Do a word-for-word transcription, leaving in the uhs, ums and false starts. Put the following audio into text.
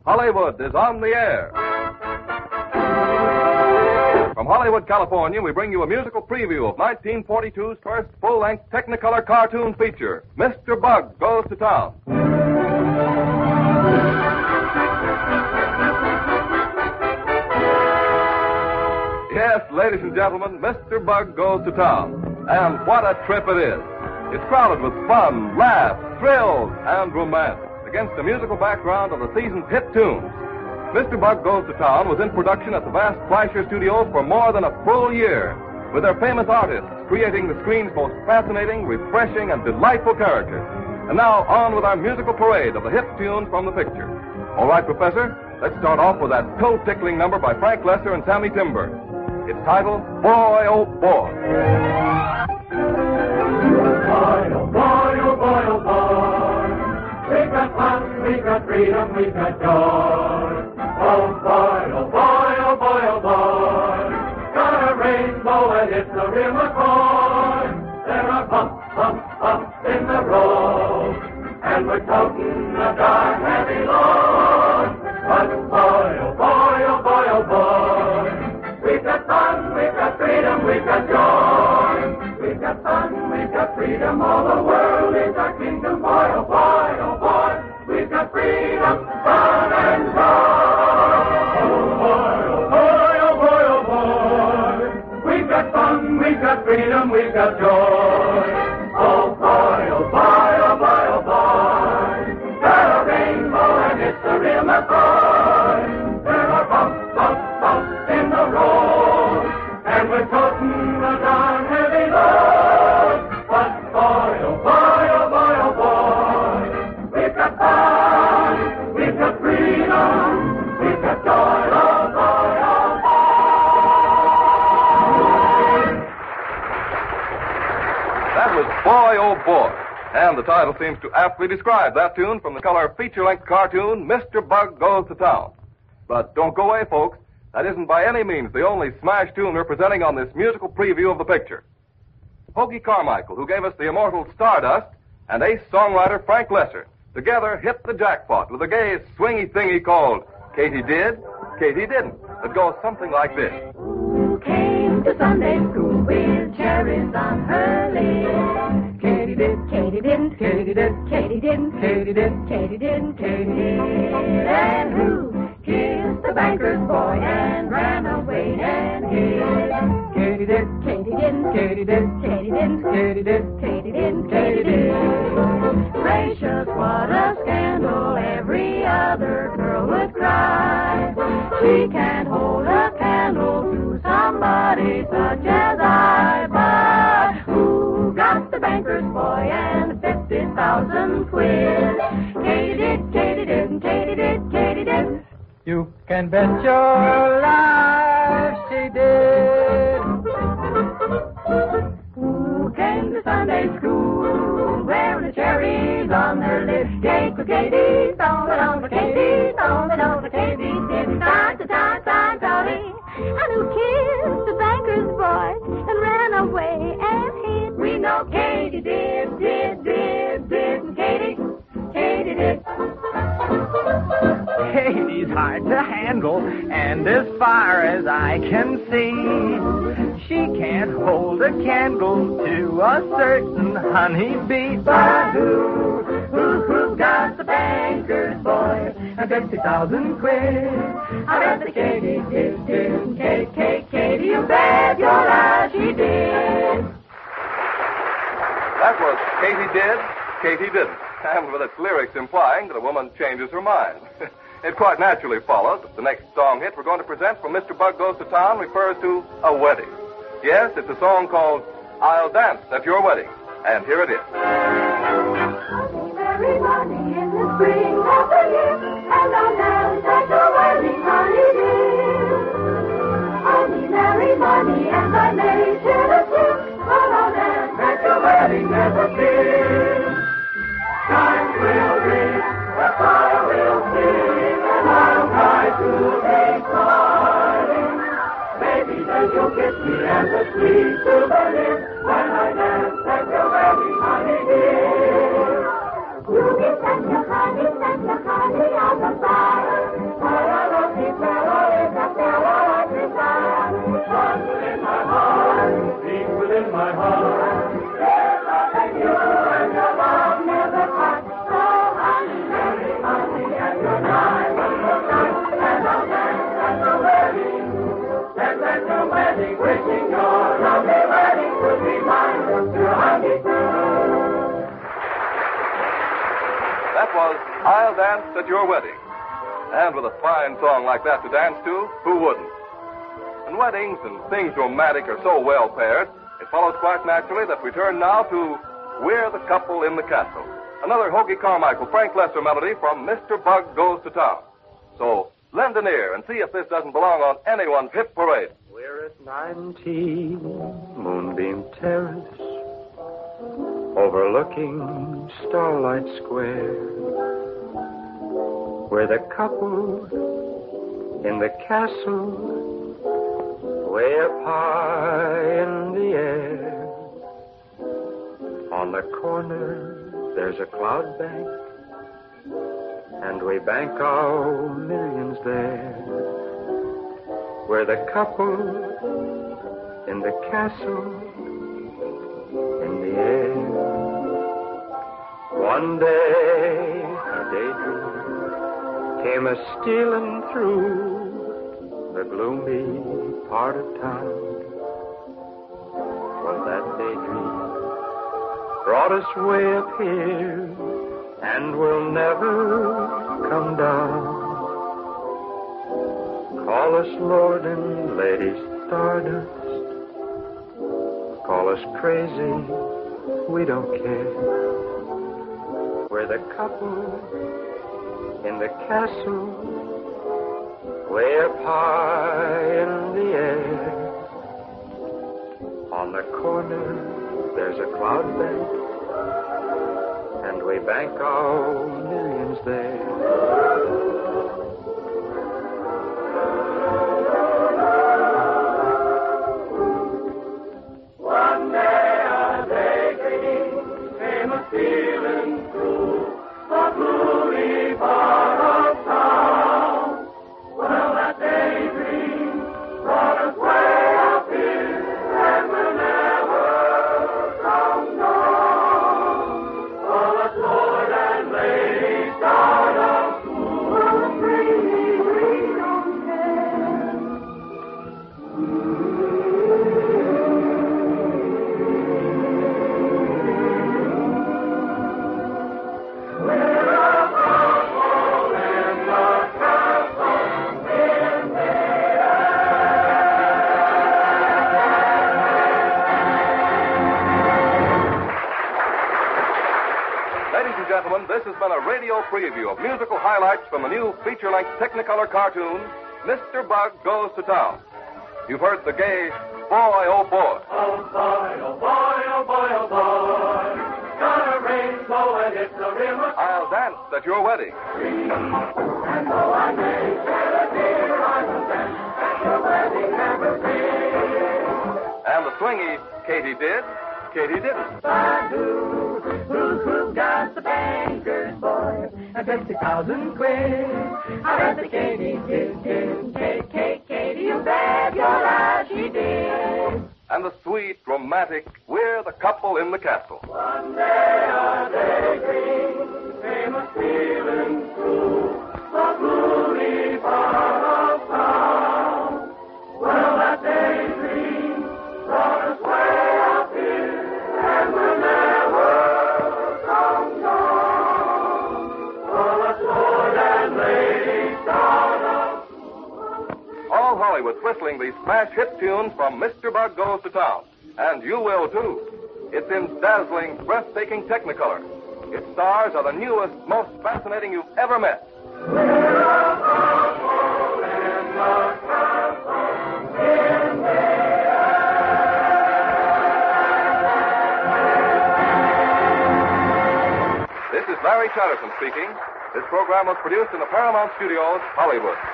Hollywood is on the air. From Hollywood, California, we bring you a musical preview of nineteen forty-two's first full-length Technicolor cartoon feature, Mister Bug Goes to Town. Yes, ladies and gentlemen, Mister Bug Goes to Town. And what a trip it is. It's crowded with fun, laughs, thrills, and romance against the musical background of the season's hit tunes. Mister Bug Goes to Town was in production at the vast Fleischer Studios for more than a full year, with their famous artists creating the screen's most fascinating, refreshing, and delightful characters. And now, on with our musical parade of the hit tunes from the picture. All right, Professor, let's start off with that toe-tickling number by Frank Lesser and Sammy Timber. It's titled, Boy, Oh Boy. Boy, oh boy, oh boy, oh boy. We got fun, we got freedom, we got joy. Oh boy, oh boy, oh boy, oh boy. Got a rainbow and it's a real McCoy. There are bumps, bumps, bumps in the road. And we're toting a dark heavy load. But boy, oh boy, oh boy, oh boy. We've got fun, we've got freedom, we've got joy. We've got fun, we've got freedom, all the world is our kingdom. Boy, oh boy, oh boy. We've got freedom, fun, and joy. We've got freedom, we've got joy. Oh boy, oh boy, oh boy, oh boy. Got a rainbow and it's a real McCoy. There are bumps, bumps, bumps in the road. And we're toting a darn heavy load. But boy, oh boy, oh boy, oh boy. We've got fun, we've got freedom, we've got joy, oh boy, oh boy. That was Boy, Oh Boy. And the title seems to aptly describe that tune from the color feature-length cartoon, Mister Bug Goes to Town. But don't go away, folks. That isn't by any means the only smash tune we're presenting on this musical preview of the picture. Hoagy Carmichael, who gave us the immortal Stardust, and ace songwriter Frank Lesser, together hit the jackpot with a gay, swingy thingy called Katy Did, Katy Didn't. It goes something like this. Who came to Sunday school with cherries on her lips? Katy did, Katy didn't, Katy did, Katy didn't, Katy did, Katy didn't, Katy did. And who kissed the banker's boy and ran away and hid? Katy did, Katy didn't, Katy did, Katy didn't, Katy did, Katy didn't, Katy did. Gracious, what a scandal! Every other girl would cry. She can't hold a candle to somebody such as I. But who got the banker's boy and fifty thousand quid? Katy did, Katy didn't, Katy did, Katy didn't. You can bet your life she did. Who came to Sunday school wearing the cherries on their lips? Cake for Katy, song it on for Katy, song it on for Katy, did time to time, time, Tony. And who kissed the banker's boy and ran away and hid? We know Katy did, did, did, did, and Katy, Katy did. Katy's hard to handle, and as far as I can see, she can't hold a candle to a certain honeybee. But who, who, who got the banker's boy and fifty thousand quid? I bet the Katy did, did, Katy, Katy, Katy, you bet your life she did. That was Katy Did, Katy Didn't, and with its lyrics implying that a woman changes her mind. It quite naturally follows that the next song hit we're going to present from Mister Bug Goes to Town refers to a wedding. Yes, it's a song called I'll Dance at Your Wedding, and here it is. Everybody in the spring of the year, and I'll dance at your wedding, honey dear. I need merry money, and I may shed a tear, but I'll dance at your wedding, never fear. Time will reach, the fire will sing, and I'll try to be smiling. Maybe then you'll kiss me as a sweet souvenir when I dance at your wedding, honey dear. You get such a honey, such a honey on the fire. I'll Dance at Your Wedding. And with a fine song like that to dance to, who wouldn't? And weddings and things romantic are so well paired, it follows quite naturally that we turn now to We're the Couple in the Castle. Another Hoagie Carmichael, Frank Lesser melody from Mister Bug Goes to Town. So lend an ear and see if this doesn't belong on anyone's hip parade. We're at nineteen Moonbeam Terrace, overlooking Starlight Square. We're the couple in the castle, way up high in the air. On the corner, there's a cloud bank, and we bank our millions there. We're the couple in the castle, in the air. One day, a daydream came a-stealing through the gloomy part of town. Well, that daydream brought us way up here, and we'll never come down. Call us Lord and Lady Stardust, call us crazy, we don't care. We're the couple in the castle, way up high in the air. On the corner, there's a cloud bank, and we bank our millions there. One day a daydream came a-stealing through the gloomy part of town. Well, that daydream brought us way up here, and we'll never come down. Call us Lord and Lady Stardust, who's free, we don't care. Ladies and gentlemen, this has been a radio preview of musical highlights from the new feature-length Technicolor cartoon, Mister Bug Goes to Town. You've heard the gay Boy, Oh Boy. Oh boy, oh boy, oh boy, oh boy, got a rainbow and it's a real I'll Dance at Your Wedding. and though I may shed a tear, I will dance at your wedding never be. And the swingy Katie Did, Katie Didn't. Badu, who, who got the banker's boy? I bet a thousand quid. I bet the Katie did, did, Kate, Kate, Katie, you bet your life she did. And the sweet, romantic We're the Couple in the Castle. One day a daydream came a-stealing through the gloomy part of town. Well, that daydream brought us way up here, and we'll never come down. Call us Lord and Lady Stardust. All Hollywood's whistling these smash hit tunes from Mister Bug Goes to Town. And you will, too. It's in dazzling, breathtaking Technicolor. Its stars are the newest, most fascinating you've ever met. We're a couple in the castle, in the This is Larry Chatterton speaking. This program was produced in the Paramount Studios, Hollywood.